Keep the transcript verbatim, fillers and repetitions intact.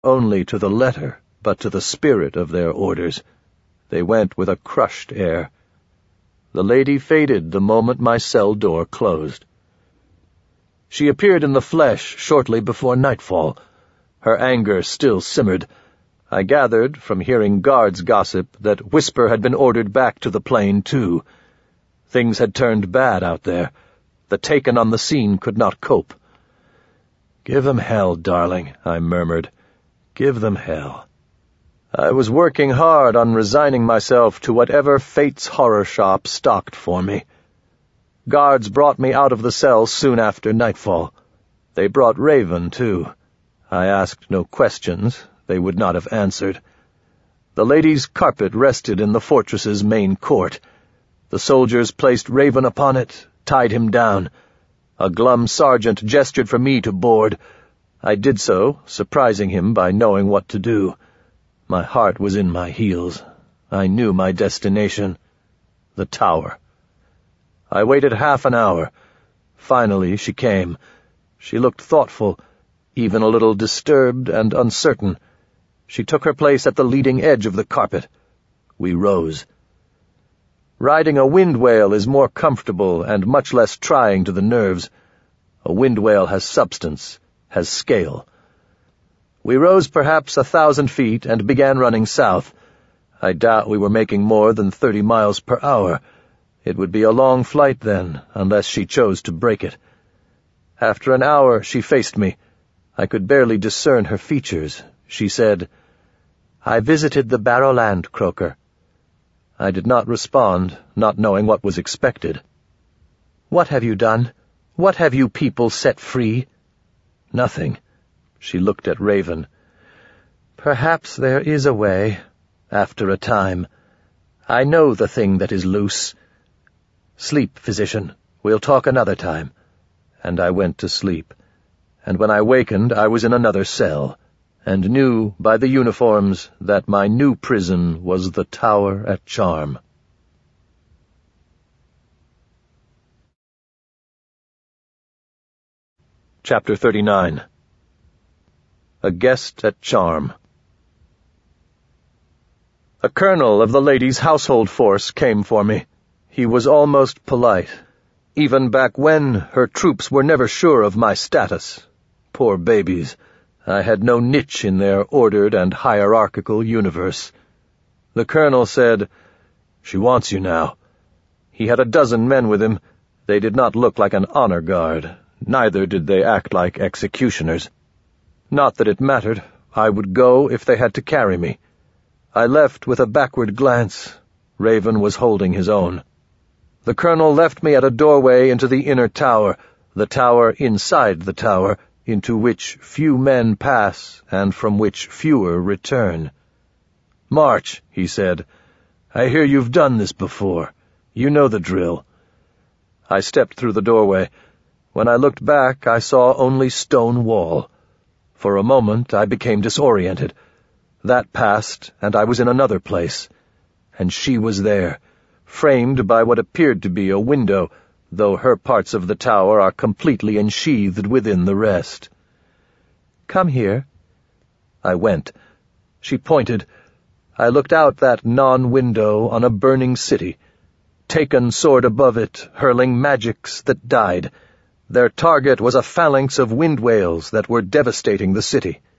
only to the letter, but to the spirit of their orders. They went with a crushed air. The lady faded the moment my cell door closed. She appeared in the flesh shortly before nightfall. Her anger still simmered. I gathered, from hearing guards gossip, that Whisper had been ordered back to the plain, too. Things had turned bad out there. The Taken on the scene could not cope. "Give them hell, darling," I murmured. "Give them hell." I was working hard on resigning myself to whatever fate's horror shop stocked for me. Guards brought me out of the cell soon after nightfall. They brought Raven, too. I asked no questions. They would not have answered. The lady's carpet rested in the fortress's main court. The soldiers placed Raven upon it, tied him down. A glum sergeant gestured for me to board. I did so, surprising him by knowing what to do. My heart was in my heels. I knew my destination. The tower. I waited half an hour. Finally she came. She looked thoughtful, even a little disturbed and uncertain. She took her place at the leading edge of the carpet. We rose. Riding a wind whale is more comfortable and much less trying to the nerves. A wind whale has substance, has scale. We rose perhaps a thousand feet and began running south. I doubt we were making more than thirty miles per hour. It would be a long flight then, unless she chose to break it. After an hour she faced me. I could barely discern her features. She said, "I visited the Barrowland, Croker." I did not respond, not knowing what was expected. "What have you done? What have you people set free?" "Nothing." She looked at Raven. "Perhaps there is a way, after a time. I know the thing that is loose. Sleep, physician. We'll talk another time." And I went to sleep. And when I wakened, I was in another cell, and knew by the uniforms that my new prison was the Tower at Charm. Chapter thirty-nine. A Guest at Charm. A colonel of the lady's household force came for me. He was almost polite. Even back when, her troops were never sure of my status. Poor babies. I had no niche in their ordered and hierarchical universe. The colonel said, "She wants you now." He had a dozen men with him. They did not look like an honor guard. Neither did they act like executioners. Not that it mattered. I would go if they had to carry me. I left with a backward glance. Raven was holding his own. The colonel left me at a doorway into the inner tower, the tower inside the tower, into which few men pass and from which fewer return. "March," he said. "I hear you've done this before. You know the drill." I stepped through the doorway. When I looked back, I saw only stone wall. For a moment, I became disoriented. That passed, and I was in another place. And she was there, framed by what appeared to be a window, though her parts of the tower are completely ensheathed within the rest. "Come here." I went. She pointed. I looked out that non-window on a burning city. Taken soared above it, hurling magics that died. Their target was a phalanx of wind whales that were devastating the city.